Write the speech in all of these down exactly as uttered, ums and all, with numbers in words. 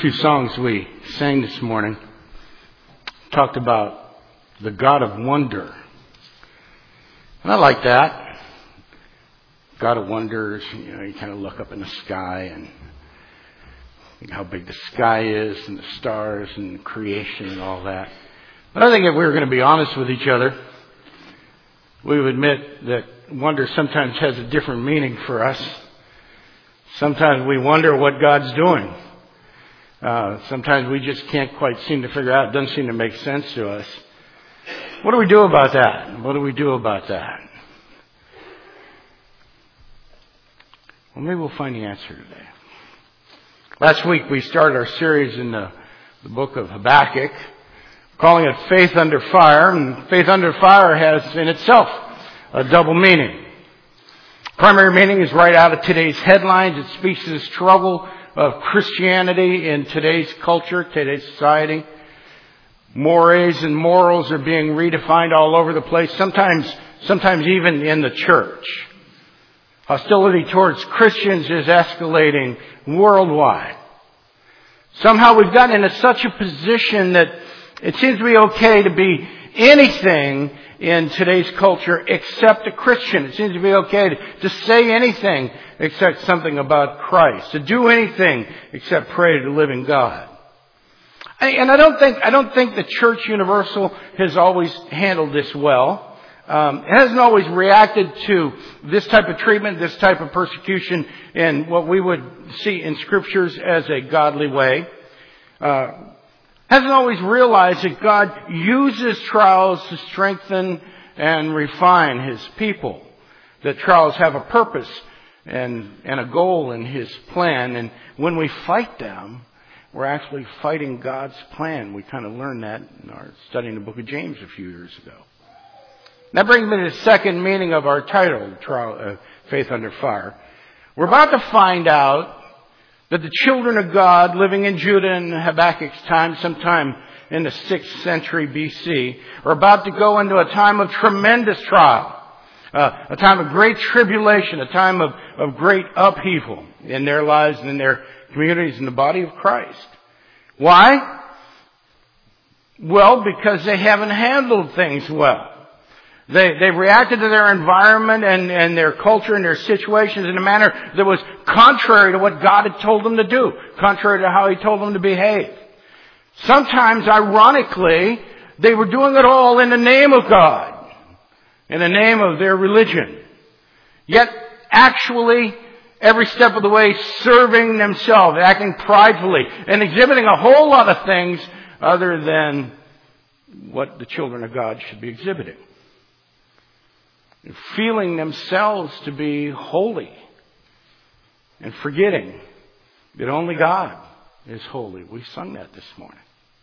two songs we sang this morning talked about the God of wonder. And I like that. God of wonders, you know, you kind of look up in the sky and how big the sky is and the stars and creation and all that. But I think if we were going to be honest with each other, we would admit that wonder sometimes has a different meaning for us. Sometimes we wonder what God's doing. Uh, sometimes we just can't quite seem to figure out. It doesn't seem to make sense to us. What do we do about that? What do we do about that? Well, maybe we'll find the answer today. Last week we started our series in the, the book of Habakkuk, calling it Faith Under Fire. And Faith Under Fire has in itself a double meaning. Primary meaning is right out of today's headlines. It speaks to the struggle of Christianity in today's culture, today's society. Mores and morals are being redefined all over the place, sometimes, sometimes even in the church. Hostility towards Christians is escalating worldwide. Somehow we've gotten into such a position that it seems to be okay to be anything in today's culture except a Christian. It seems to be okay to, to say anything except something about Christ, to do anything except pray to the living God. I, and I don't think I don't think the Church Universal has always handled this well. Um, it hasn't always reacted to this type of treatment, this type of persecution in what we would see in Scriptures as a godly way. Uh, hasn't always realized that God uses trials to strengthen and refine His people. That trials have a purpose and, and a goal in His plan. And when we fight them, we're actually fighting God's plan. We kind of learned that in our studying the book of James a few years ago. That brings me to the second meaning of our title, Trial, uh, Faith Under Fire. We're about to find out that the children of God living in Judah in Habakkuk's time, sometime in the sixth century B C, are about to go into a time of tremendous trial, uh, a time of great tribulation, a time of, of great upheaval in their lives and in their communities in the body of Christ. Why? Well, because they haven't handled things well. They, they reacted to their environment and, and their culture and their situations in a manner that was contrary to what God had told them to do, contrary to how He told them to behave. Sometimes, ironically, they were doing it all in the name of God, in the name of their religion. Yet, actually, every step of the way, serving themselves, acting pridefully, and exhibiting a whole lot of things other than what the children of God should be exhibiting. Feeling themselves to be holy and forgetting that only God is holy. We sung that this morning.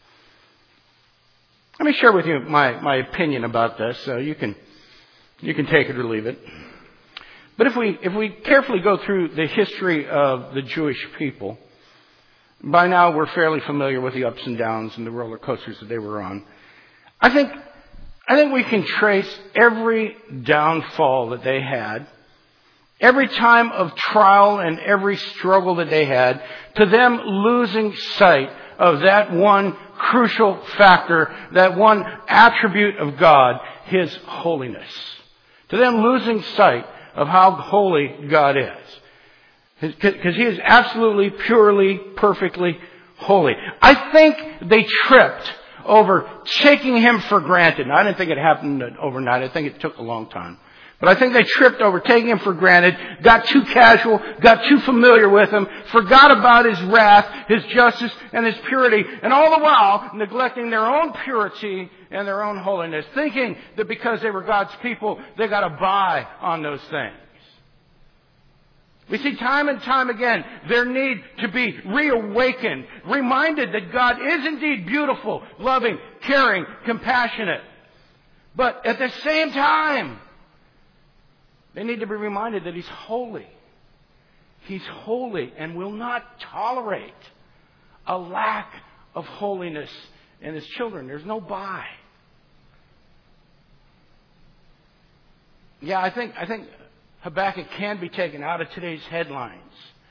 Let me share with you my, my opinion about this. So you can you can take it or leave it. But if we if we carefully go through the history of the Jewish people, by now we're fairly familiar with the ups and downs and the roller coasters that they were on. I think I think we can trace every downfall that they had, every time of trial and every struggle that they had, to them losing sight of that one crucial factor, that one attribute of God, His holiness. To them losing sight of how holy God is. Because He is absolutely, purely, perfectly holy. I think they tripped over taking Him for granted. Now, I didn't think it happened overnight. I think it took a long time. But I think they tripped over taking Him for granted, got too casual, got too familiar with Him, forgot about His wrath, His justice, and His purity, and all the while neglecting their own purity and their own holiness, thinking that because they were God's people, they got to buy on those things. We see time and time again their need to be reawakened, reminded that God is indeed beautiful, loving, caring, compassionate. But at the same time, they need to be reminded that He's holy. He's holy and will not tolerate a lack of holiness in His children. There's no buy. Yeah, I think I think Habakkuk can be taken out of today's headlines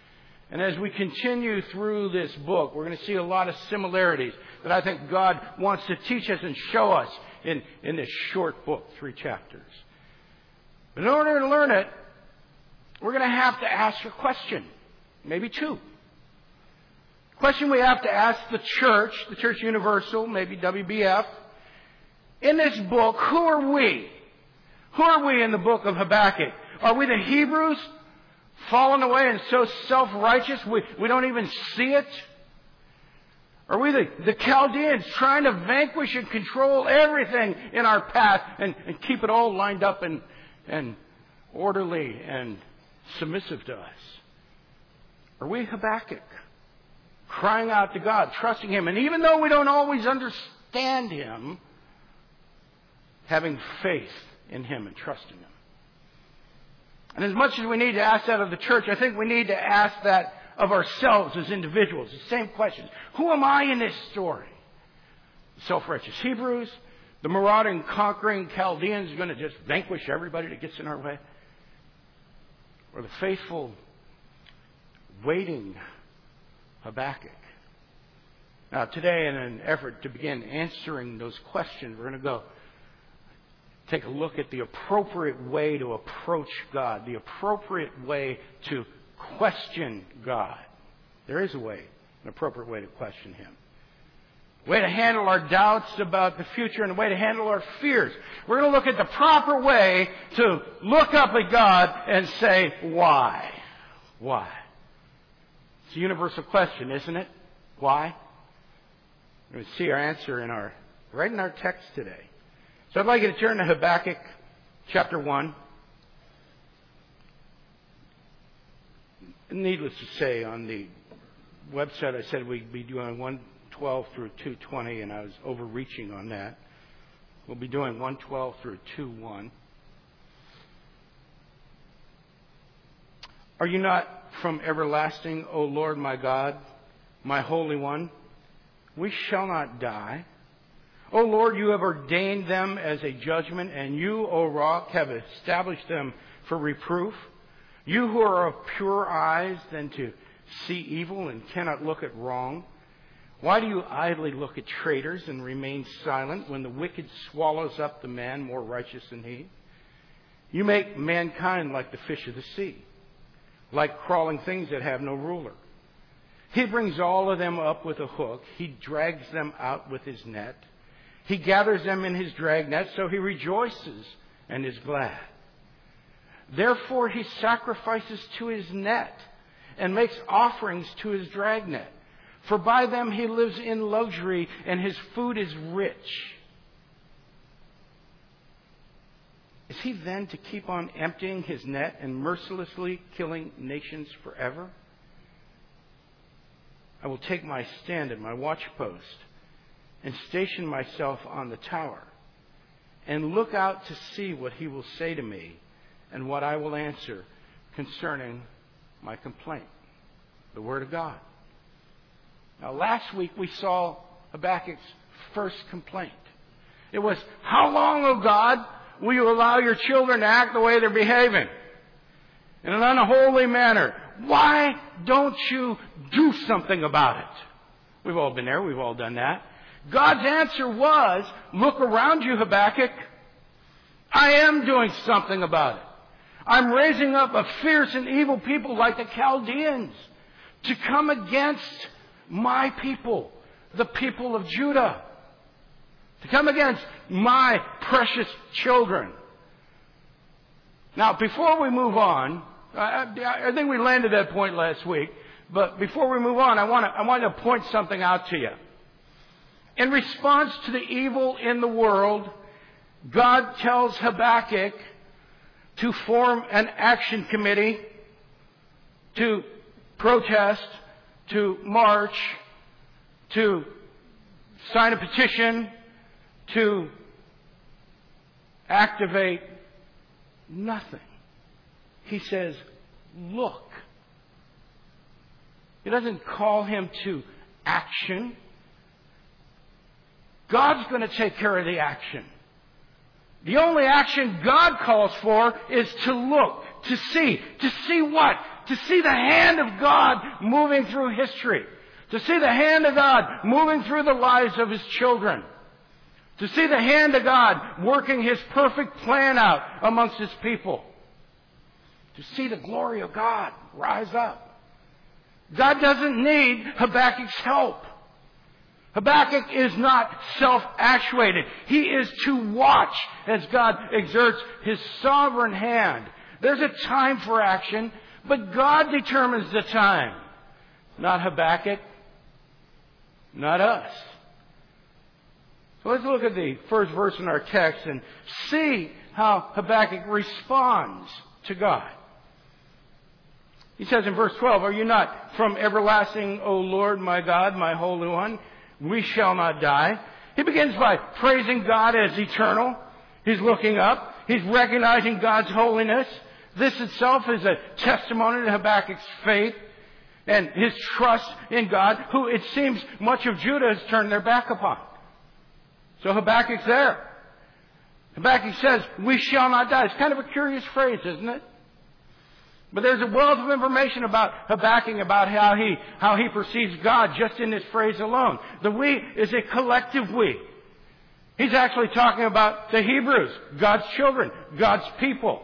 And as we continue through this book, we're going to see a lot of similarities that I think God wants to teach us and show us in, in this short book, three chapters. But in order to learn it, we're going to have to ask a question, maybe two. Question we have to ask the church, the Church Universal, maybe W B F. In this book, who are we? Who are we in the book of Habakkuk? Are we the Hebrews fallen away and so self-righteous we, we don't even see it? Are we the, the Chaldeans trying to vanquish and control everything in our path and, and keep it all lined up and, and orderly and submissive to us? Are we Habakkuk? Crying out to God, trusting Him, and even though we don't always understand Him, having faith in Him and trusting Him. And as much as we need to ask that of the church, I think we need to ask that of ourselves as individuals. The same questions. Who am I in this story? The self-righteous Hebrews, the marauding, conquering Chaldeans are going to just vanquish everybody that gets in our way? Or the faithful, waiting Habakkuk? Now today, in an effort to begin answering those questions, we're going to go take a look at the appropriate way to approach God, the appropriate way to question God. There is a way, an appropriate way to question Him. A way to handle our doubts about the future and a way to handle our fears. We're going to look at the proper way to look up at God and say, why? Why? It's a universal question, isn't it? Why? We're going to see our answer in our right in our text today. So I'd like you to turn to Habakkuk chapter one. Needless to say, on the website I said we'd be doing one twelve through two twenty, and I was overreaching on that. We'll be doing one twelve through two one. Are you not from everlasting, O Lord my God, my Holy One? We shall not die. O Lord, you have ordained them as a judgment, and you, O Rock, have established them for reproof. You who are of purer eyes than to see evil and cannot look at wrong. Why do you idly look at traitors and remain silent when the wicked swallows up the man more righteous than he? You make mankind like the fish of the sea, like crawling things that have no ruler. He brings all of them up with a hook. He drags them out with his net. He gathers them in his dragnet, so he rejoices and is glad. Therefore he sacrifices to his net and makes offerings to his dragnet. For by them he lives in luxury, and his food is rich. Is he then to keep on emptying his net and mercilessly killing nations forever? I will take my stand at my watchpost and station myself on the tower and look out to see what he will say to me and what I will answer concerning my complaint. The Word of God. Now, last week we saw Habakkuk's first complaint. It was, how long, O God, will you allow your children to act the way they're behaving? In an unholy manner. Why don't you do something about it? We've all been there. We've all done that. God's answer was, look around you, Habakkuk. I am doing something about it. I'm raising up a fierce and evil people like the Chaldeans to come against my people, the people of Judah. To come against my precious children. Now, before we move on, I, I think we landed that point last week, but before we move on, I want to, I want to point something out to you. In response to the evil in the world, God tells Habakkuk to form an action committee, to protest, to march, to sign a petition, to activate nothing. He says, look. He doesn't call him to action. God's going to take care of the action. The only action God calls for is to look, to see. To see what? to see the hand of God moving through history, to see the hand of God moving through the lives of His children, to see the hand of God working His perfect plan out amongst His people, to see the glory of God rise up. God doesn't need Habakkuk's help. Habakkuk is not self-actuated. He is to watch as God exerts His sovereign hand. There's a time for action, but God determines the time. Not Habakkuk, not us. So let's look at the first verse in our text and see how Habakkuk responds to God. He says in verse twelve, "Are you not from everlasting, O Lord, my God, my Holy One? We shall not die." He begins by praising God as eternal. He's looking up. He's recognizing God's holiness. This itself is a testimony to Habakkuk's faith and his trust in God, who it seems much of Judah has turned their back upon. So Habakkuk's there. Habakkuk says, "We shall not die." It's kind of a curious phrase, isn't it? But there's a wealth of information about Habakkuk, about how he, how he perceives God just in this phrase alone. The "we" is a collective "we." He's actually talking about the Hebrews, God's children, God's people.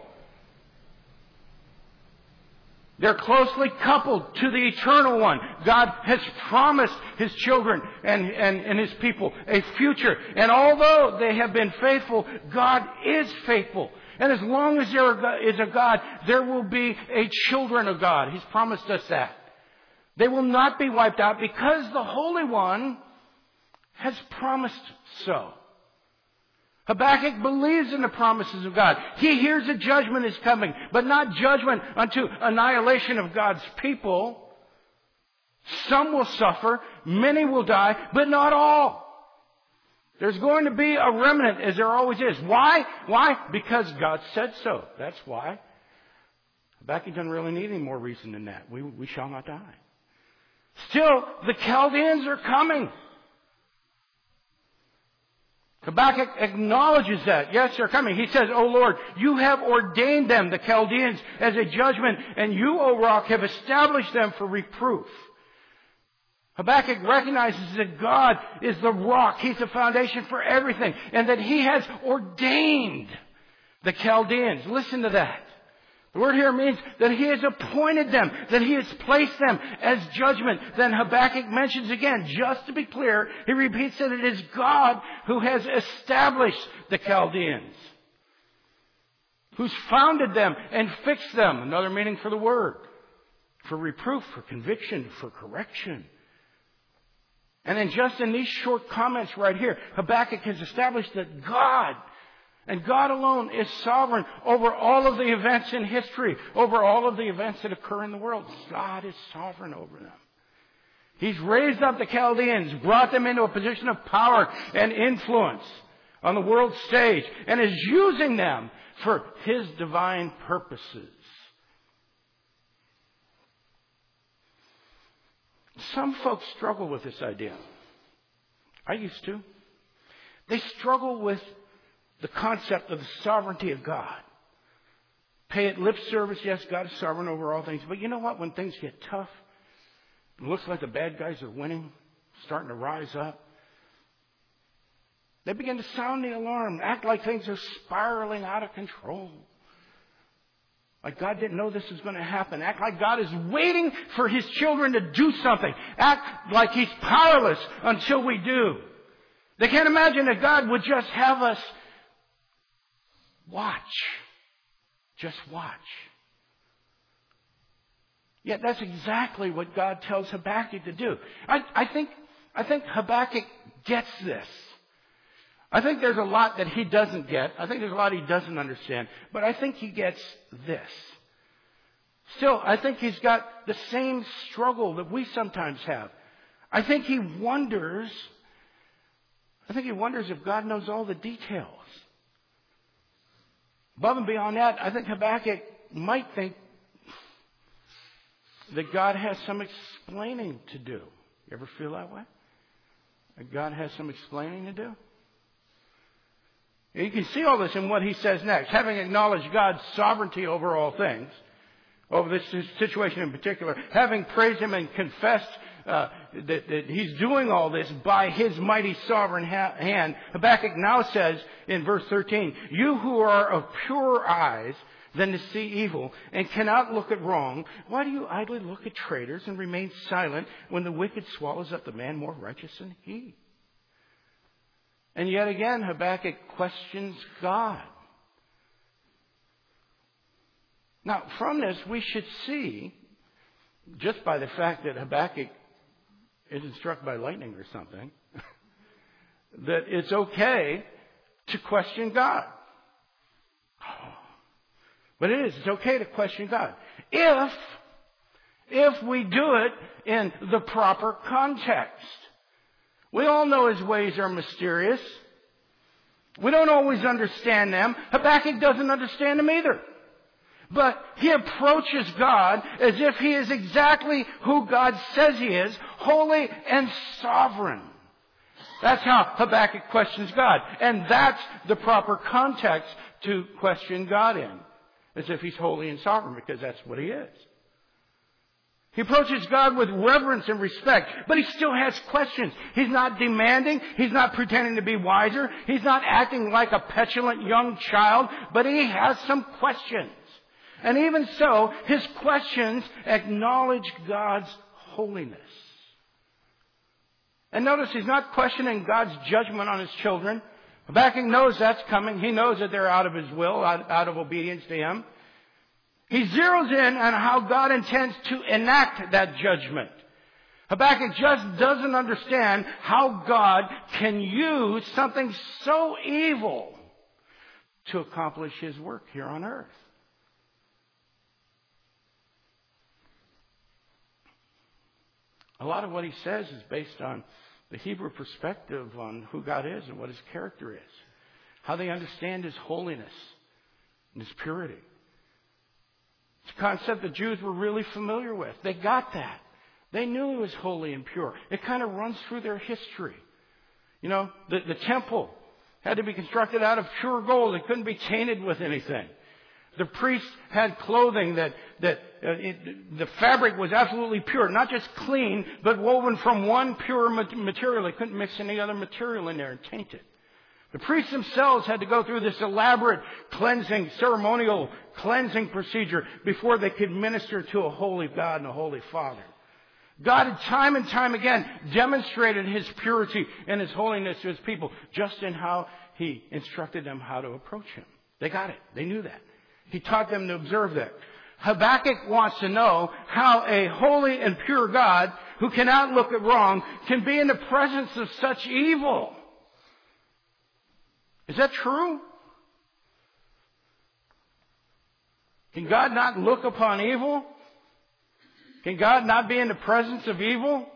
They're closely coupled to the Eternal One. God has promised His children and, and, and His people a future. And although they have been faithful, God is faithful. And as long as there is a God, there will be a children of God. He's promised us that. They will not be wiped out because the Holy One has promised so. Habakkuk believes in the promises of God. He hears a judgment is coming, but not judgment unto annihilation of God's people. Some will suffer, many will die, but not all. There's going to be a remnant, as there always is. Why? Why? Because God said so. That's why. Habakkuk doesn't really need any more reason than that. We, we shall not die. Still, the Chaldeans are coming. Habakkuk acknowledges that. Yes, they're coming. He says, "O Lord, you have ordained them, the Chaldeans, as a judgment, and you, O rock, have established them for reproof." Habakkuk recognizes that God is the rock. He's the foundation for everything. And that He has ordained the Chaldeans. Listen to that. The word here means that He has appointed them, that He has placed them as judgment. Then Habakkuk mentions again, just to be clear, he repeats that it is God who has established the Chaldeans, who's founded them and fixed them. Another meaning for the word. For reproof, for conviction, for correction. And then just in these short comments right here, Habakkuk has established that God, and God alone, is sovereign over all of the events in history, over all of the events that occur in the world. God is sovereign over them. He's raised up the Chaldeans, brought them into a position of power and influence on the world stage, and is using them for His divine purposes. Some folks struggle with this idea. I used to. They struggle with the concept of the sovereignty of God. Pay it lip service. Yes, God is sovereign over all things. But you know what? When things get tough, it looks like the bad guys are winning, starting to rise up, they begin to sound the alarm, act like things are spiraling out of control. Like God didn't know this was going to happen. Act like God is waiting for His children to do something. Act like He's powerless until we do. They can't imagine that God would just have us watch. Just watch. Yet that's exactly what God tells Habakkuk to do. I, I think, I think Habakkuk gets this. I think there's a lot that he doesn't get. I think there's a lot he doesn't understand. But I think he gets this. Still, I think he's got the same struggle that we sometimes have. I think he wonders, I think he wonders if God knows all the details. Above and beyond that, I think Habakkuk might think that God has some explaining to do. You ever feel that way? That God has some explaining to do? You can see all this in what he says next. Having acknowledged God's sovereignty over all things, over this situation in particular, having praised him and confessed uh, that, that he's doing all this by his mighty sovereign ha- hand, Habakkuk now says in verse thirteen, "You who are of purer eyes than to see evil and cannot look at wrong, why do you idly look at traitors and remain silent when the wicked swallows up the man more righteous than he?" And yet again, Habakkuk questions God. Now, from this, we should see, just by the fact that Habakkuk isn't struck by lightning or something, that it's okay to question God. But it is. It's okay to question God. If, if we do it in the proper context. We all know His ways are mysterious. We don't always understand them. Habakkuk doesn't understand them either. But he approaches God as if He is exactly who God says He is, holy and sovereign. That's how Habakkuk questions God. And that's the proper context to question God in. As if He's holy and sovereign, because that's what He is. He approaches God with reverence and respect, but he still has questions. He's not demanding. He's not pretending to be wiser. He's not acting like a petulant young child, but he has some questions. And even so, his questions acknowledge God's holiness. And notice he's not questioning God's judgment on His children. Habakkuk knows that's coming. He knows that they're out of His will, out, out of obedience to Him. He zeroes in on how God intends to enact that judgment. Habakkuk just doesn't understand how God can use something so evil to accomplish His work here on earth. A lot of what he says is based on the Hebrew perspective on who God is and what His character is. How they understand His holiness and His purity. It's a concept the Jews were really familiar with. They got that. They knew He was holy and pure. It kind of runs through their history. You know, the, the temple had to be constructed out of pure gold. It couldn't be tainted with anything. The priests had clothing that, that uh, it, the fabric was absolutely pure. Not just clean, but woven from one pure material. They couldn't mix any other material in there and taint it. The priests themselves had to go through this elaborate cleansing, ceremonial cleansing procedure before they could minister to a holy God and a holy Father. God had time and time again demonstrated His purity and His holiness to His people just in how He instructed them how to approach Him. They got it. They knew that. He taught them to observe that. Habakkuk wants to know how a holy and pure God who cannot look at wrong can be in the presence of such evil. Is that true? Can God not look upon evil? Can God not be in the presence of evil?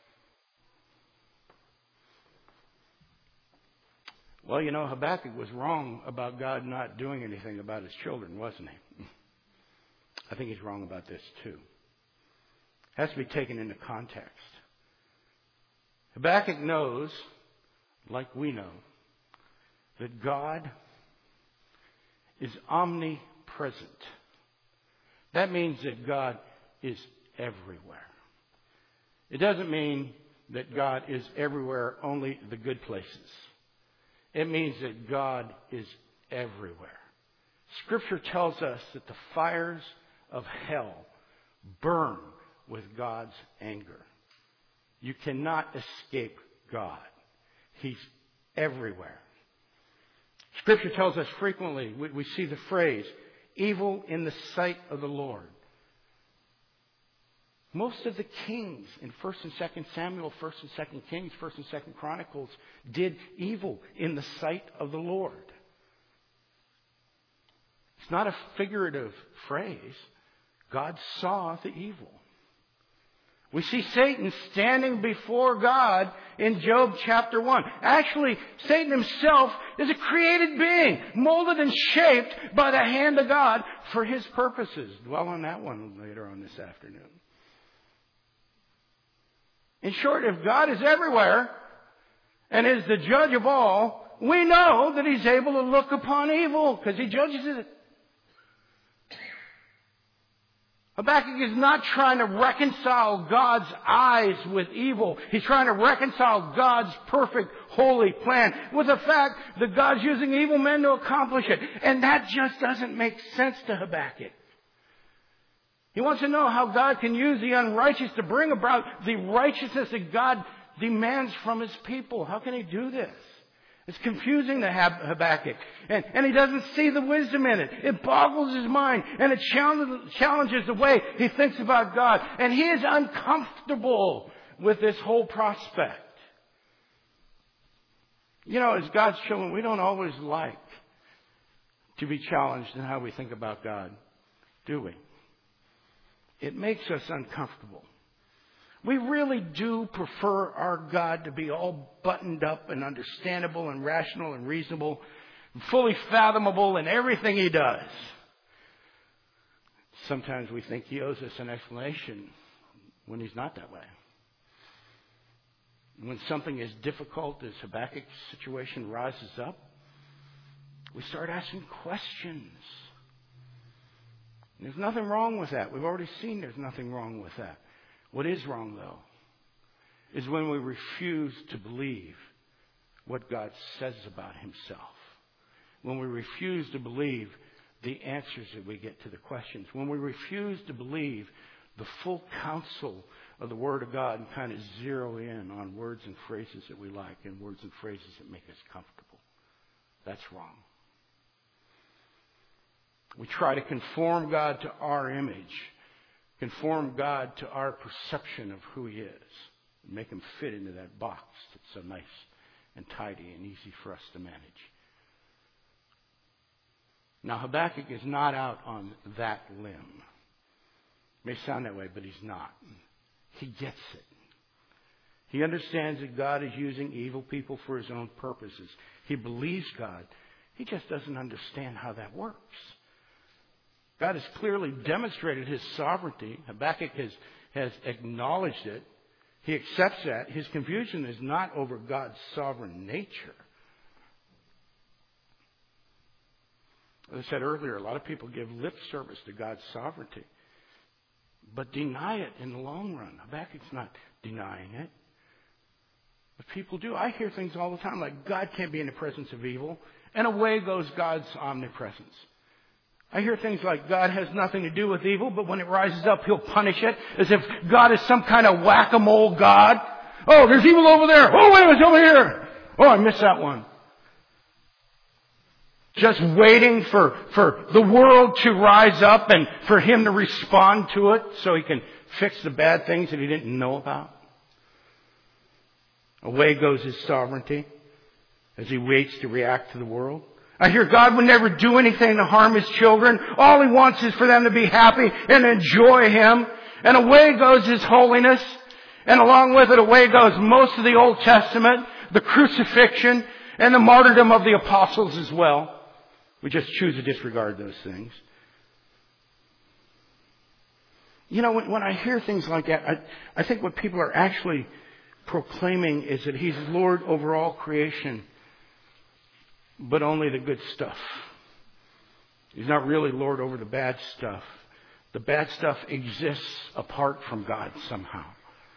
Well, you know, Habakkuk was wrong about God not doing anything about His children, wasn't he? I think he's wrong about this too. It has to be taken into context. Habakkuk knows, like we know, that God is omnipresent. That means that God is everywhere. It doesn't mean that God is everywhere, only the good places. It means that God is everywhere. Scripture tells us that the fires of hell burn with God's anger. You cannot escape God. He's everywhere. Scripture tells us frequently, we, we see the phrase, evil in the sight of the Lord. Most of the kings in First and Second Samuel, First and Second Kings, First and Second Chronicles did evil in the sight of the Lord. It's not a figurative phrase. God saw the evil. We see Satan standing before God in Job chapter one. Actually, Satan himself is a created being, molded and shaped by the hand of God for His purposes. Dwell on that one later on this afternoon. In short, if God is everywhere and is the judge of all, we know that He's able to look upon evil because He judges it. Habakkuk is not trying to reconcile God's eyes with evil. He's trying to reconcile God's perfect, holy plan with the fact that God's using evil men to accomplish it. And that just doesn't make sense to Habakkuk. He wants to know how God can use the unrighteous to bring about the righteousness that God demands from His people. How can He do this? It's confusing to Habakkuk. And, and he doesn't see the wisdom in it. It boggles his mind. And it challenges, challenges the way he thinks about God. And he is uncomfortable with this whole prospect. You know, as God's children, we don't always like to be challenged in how we think about God, do we? It makes us uncomfortable. We really do prefer our God to be all buttoned up and understandable and rational and reasonable, and fully fathomable in everything He does. Sometimes we think He owes us an explanation when He's not that way. When something as difficult as Habakkuk's situation rises up, we start asking questions. There's nothing wrong with that. We've already seen there's nothing wrong with that. What is wrong, though, is when we refuse to believe what God says about Himself. When we refuse to believe the answers that we get to the questions. When we refuse to believe the full counsel of the Word of God and kind of zero in on words and phrases that we like and words and phrases that make us comfortable. That's wrong. We try to conform God to our image. Conform God to our perception of who He is. And make Him fit into that box that's so nice and tidy and easy for us to manage. Now Habakkuk is not out on that limb. It may sound that way, but he's not. He gets it. He understands that God is using evil people for His own purposes. He believes God. He just doesn't understand how that works. God has clearly demonstrated His sovereignty. Habakkuk has, has acknowledged it. He accepts that. His confusion is not over God's sovereign nature. As I said earlier, a lot of people give lip service to God's sovereignty, but deny it in the long run. Habakkuk's not denying it. But people do. I hear things all the time like God can't be in the presence of evil, and away goes God's omnipresence. I hear things like God has nothing to do with evil, but when it rises up, He'll punish it, as if God is some kind of whack-a-mole God. Oh, there's evil over there. Oh, wait a minute, it's over here. Oh, I missed that one. Just waiting for, for the world to rise up and for Him to respond to it so He can fix the bad things that He didn't know about. Away goes His sovereignty as He waits to react to the world. I hear God would never do anything to harm His children. All He wants is for them to be happy and enjoy Him. And away goes His holiness. And along with it, away goes most of the Old Testament, the crucifixion, and the martyrdom of the apostles as well. We just choose to disregard those things. You know, when, when I hear things like that, I, I think what people are actually proclaiming is that He's Lord over all creation, but only the good stuff. He's not really Lord over the bad stuff. The bad stuff exists apart from God somehow.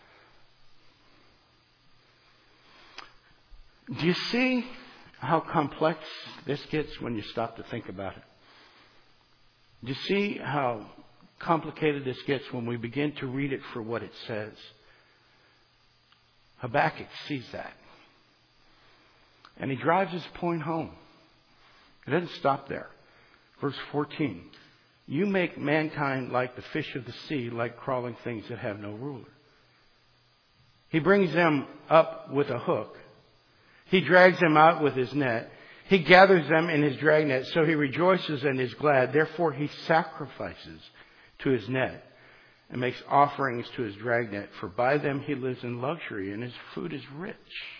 Do you see how complex this gets when you stop to think about it? Do you see how complicated this gets when we begin to read it for what it says? Habakkuk sees that. And he drives his point home. It doesn't stop there. Verse fourteen. You make mankind like the fish of the sea, like crawling things that have no ruler. He brings them up with a hook. He drags them out with His net. He gathers them in His dragnet, so He rejoices and is glad. Therefore He sacrifices to His net and makes offerings to His dragnet. For by them He lives in luxury, and His food is rich.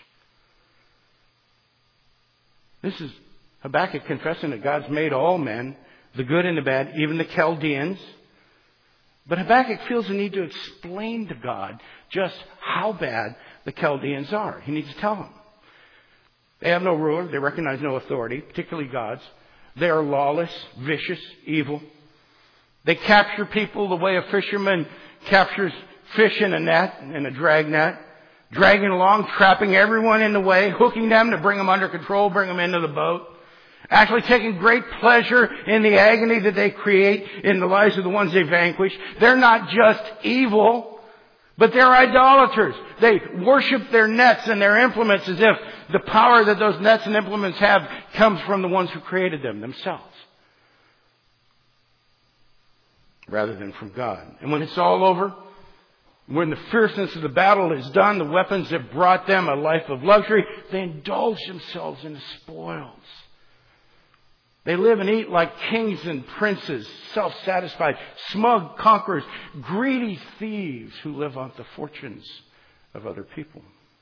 This is Habakkuk confessing that God's made all men, the good and the bad, even the Chaldeans. But Habakkuk feels the need to explain to God just how bad the Chaldeans are. He needs to tell Him. They have no ruler. They recognize no authority, particularly God's. They are lawless, vicious, evil. They capture people the way a fisherman captures fish in a net, in a drag net, dragging along, trapping everyone in the way, hooking them to bring them under control, bring them into the boat. Actually taking great pleasure in the agony that they create in the lives of the ones they vanquish. They're not just evil, but they're idolaters. They worship their nets and their implements as if the power that those nets and implements have comes from the ones who created them themselves, rather than from God. And when it's all over, when the fierceness of the battle is done, the weapons have brought them a life of luxury, they indulge themselves in the spoils. They live and eat like kings and princes, self-satisfied, smug conquerors, greedy thieves who live on the fortunes of other people.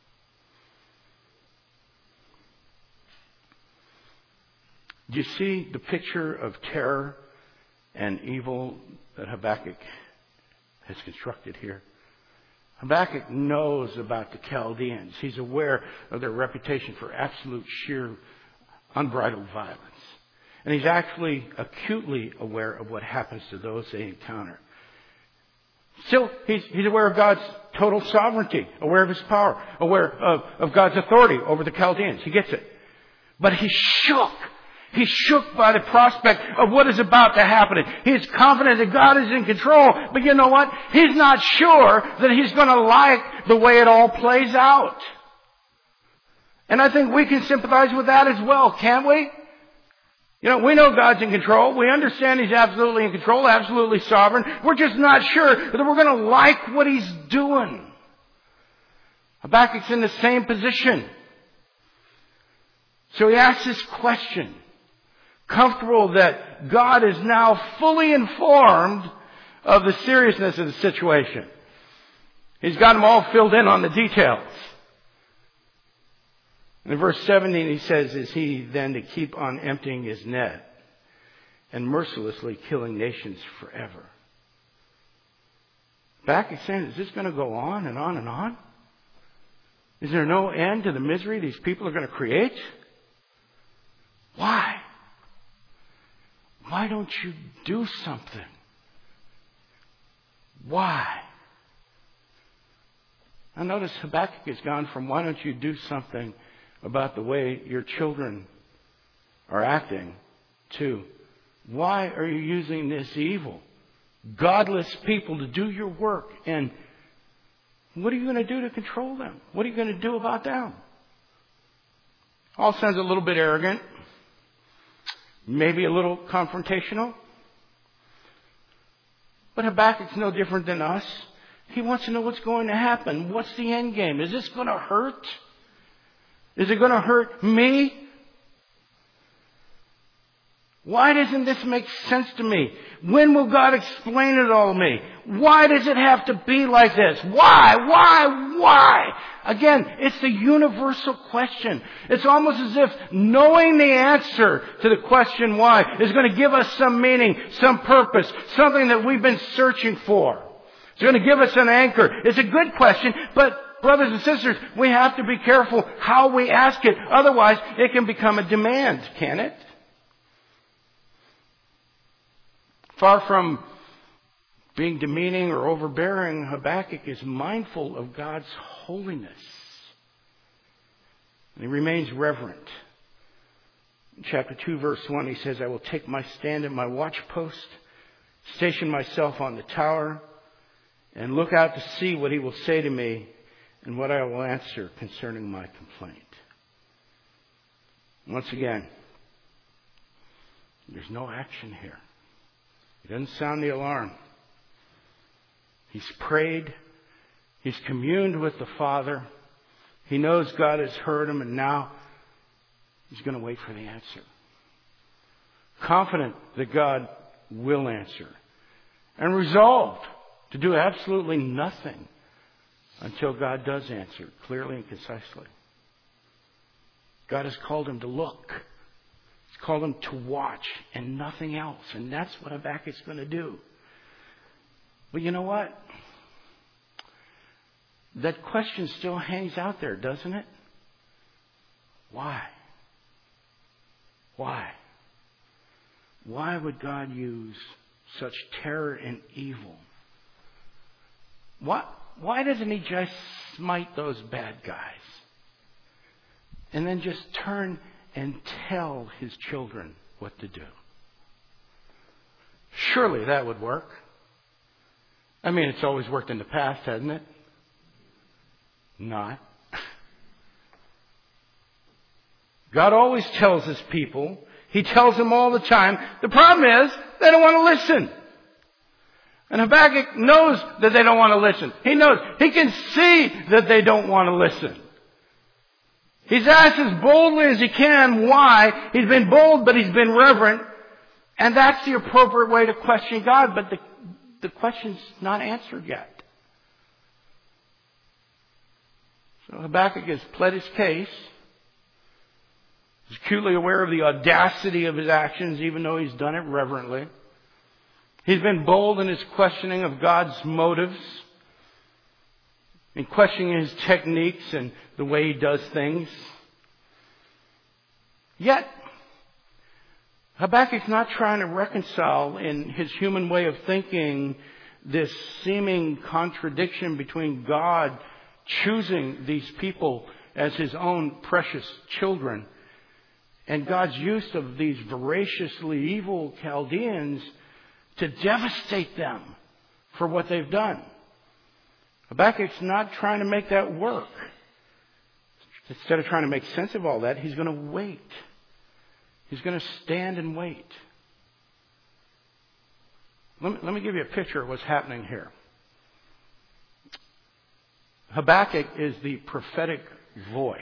Do you see the picture of terror and evil that Habakkuk has constructed here? Habakkuk knows about the Chaldeans. He's aware of their reputation for absolute, sheer, unbridled violence. And he's actually acutely aware of what happens to those they encounter. Still, he's, he's aware of God's total sovereignty, aware of His power, aware of, of God's authority over the Chaldeans. He gets it. But he's shook. He's shook by the prospect of what is about to happen. He's confident that God is in control. But you know what? He's not sure that he's going to like the way it all plays out. And I think we can sympathize with that as well, can't we? You know, we know God's in control. We understand He's absolutely in control, absolutely sovereign. We're just not sure that we're going to like what He's doing. Habakkuk's in the same position. So he asks this question, comfortable that God is now fully informed of the seriousness of the situation. He's got them all filled in on the details. In verse seventeen, he says, is he then to keep on emptying his net and mercilessly killing nations forever? Back he's saying, is this going to go on and on and on? Is there no end to the misery these people are going to create? Why? Why don't you do something? Why? I notice Habakkuk has gone from why don't you do something about the way your children are acting to why are you using this evil, godless people to do your work? And what are you going to do to control them? What are you going to do about them? All sounds a little bit arrogant, maybe a little confrontational. But Habakkuk's no different than us. He wants to know what's going to happen. What's the end game? Is this going to hurt? Is it going to hurt me? Why doesn't this make sense to me? When will God explain it all to me? Why does it have to be like this? Why? Why? Why? Again, it's the universal question. It's almost as if knowing the answer to the question why is going to give us some meaning, some purpose, something that we've been searching for. It's going to give us an anchor. It's a good question, but brothers and sisters, we have to be careful how we ask it. Otherwise, it can become a demand, can it? Far from being demeaning or overbearing, Habakkuk is mindful of God's holiness. And he remains reverent. In chapter two, verse one, he says, I will take my stand at my watchpost, station myself on the tower, and look out to see what he will say to me and what I will answer concerning my complaint. Once again, there's no action here. He doesn't sound the alarm. He's prayed. He's communed with the Father. He knows God has heard him, and now he's going to wait for the answer. Confident that God will answer. And resolved to do absolutely nothing until God does answer clearly and concisely. God has called him to look. He's called him to watch and nothing else. And that's what Habakkuk's going to do. But you know what? That question still hangs out there, doesn't it? Why? Why? Why would God use such terror and evil? Why, why doesn't he just smite those bad guys? And then just turn and tell his children what to do. Surely that would work. I mean, it's always worked in the past, hasn't it? Not. God always tells his people. He tells them all the time. The problem is, they don't want to listen. And Habakkuk knows that they don't want to listen. He knows. He can see that they don't want to listen. He's asked as boldly as he can why. He's been bold, but he's been reverent. And that's the appropriate way to question God. But the, the question's not answered yet. So Habakkuk has pled his case. He's acutely aware of the audacity of his actions, even though he's done it reverently. He's been bold in his questioning of God's motives, in questioning his techniques and the way he does things. Yet, Habakkuk's not trying to reconcile in his human way of thinking this seeming contradiction between God choosing these people as his own precious children and God's use of these voraciously evil Chaldeans to devastate them for what they've done. Habakkuk's not trying to make that work. Instead of trying to make sense of all that, he's going to wait. He's going to stand and wait. Let me, let me give you a picture of what's happening here. Habakkuk is the prophetic voice,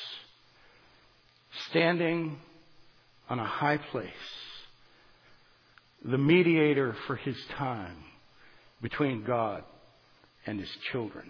standing on a high place, the mediator for his time between God and his children,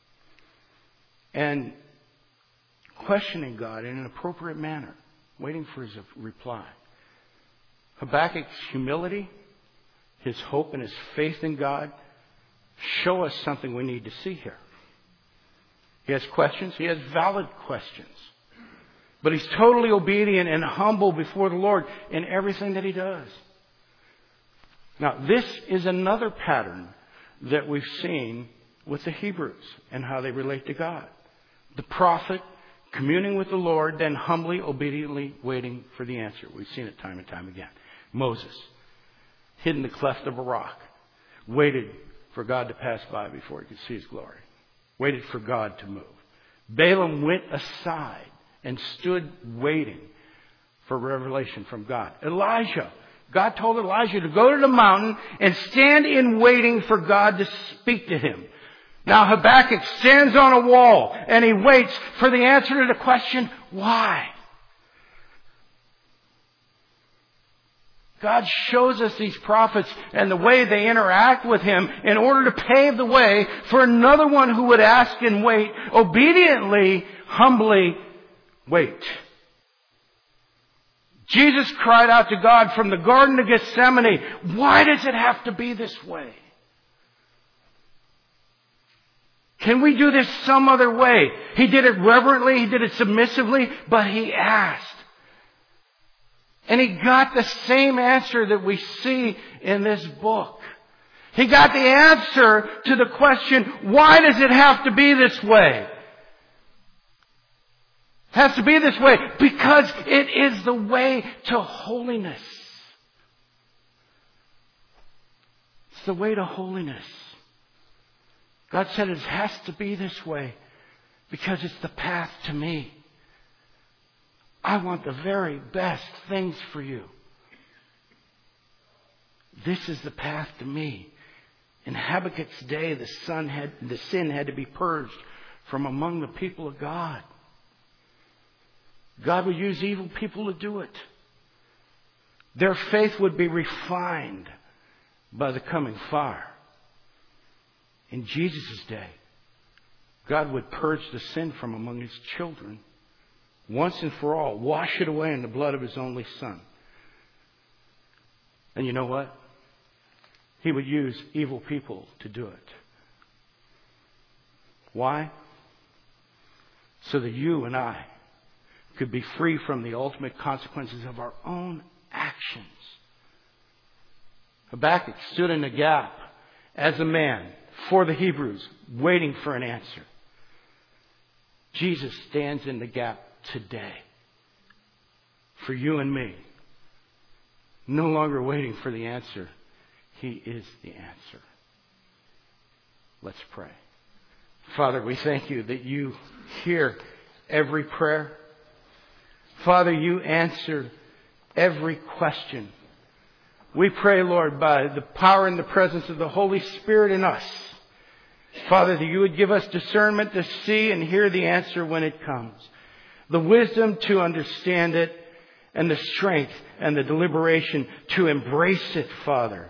and questioning God in an appropriate manner, waiting for his reply. Habakkuk's humility, his hope and his faith in God show us something we need to see here. He has questions. He has valid questions. But he's totally obedient and humble before the Lord in everything that he does. Now, this is another pattern that we've seen with the Hebrews and how they relate to God. The prophet communing with the Lord, then humbly, obediently waiting for the answer. We've seen it time and time again. Moses, hid in the cleft of a rock, waited for God to pass by before he could see his glory. Waited for God to move. Balaam went aside and stood waiting for revelation from God. Elijah, God told Elijah to go to the mountain and stand in waiting for God to speak to him. Now Habakkuk stands on a wall and he waits for the answer to the question, why? God shows us these prophets and the way they interact with him in order to pave the way for another one who would ask and wait, obediently, humbly wait. Jesus cried out to God from the Garden of Gethsemane, why does it have to be this way? Can we do this some other way? He did it reverently, he did it submissively, but he asked. And he got the same answer that we see in this book. He got the answer to the question, why does it have to be this way? It has to be this way because it is the way to holiness. It's the way to holiness. God said it has to be this way because it's the path to me. I want the very best things for you. This is the path to me. In Habakkuk's day, the sun had, the sin had to be purged from among the people of God. God would use evil people to do it. Their faith would be refined by the coming fire. In Jesus' day, God would purge the sin from among his children once and for all, wash it away in the blood of his only Son. And you know what? He would use evil people to do it. Why? So that you and I could be free from the ultimate consequences of our own actions. Habakkuk stood in the gap as a man for the Hebrews, waiting for an answer. Jesus stands in the gap today for you and me. No longer waiting for the answer. He is the answer. Let's pray. Father, we thank you that you hear every prayer. Father, you answer every question. We pray, Lord, by the power and the presence of the Holy Spirit in us, Father, that you would give us discernment to see and hear the answer when it comes. The wisdom to understand it, and the strength and the deliberation to embrace it, Father.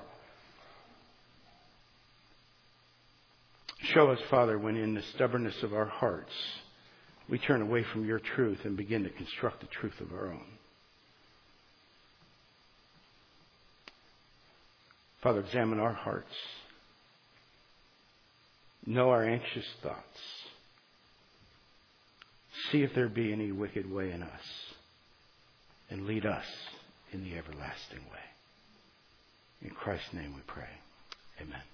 Show us, Father, when in the stubbornness of our hearts, we turn away from your truth and begin to construct the truth of our own. Father, examine our hearts. Know our anxious thoughts. See if there be any wicked way in us. And lead us in the everlasting way. In Christ's name we pray. Amen.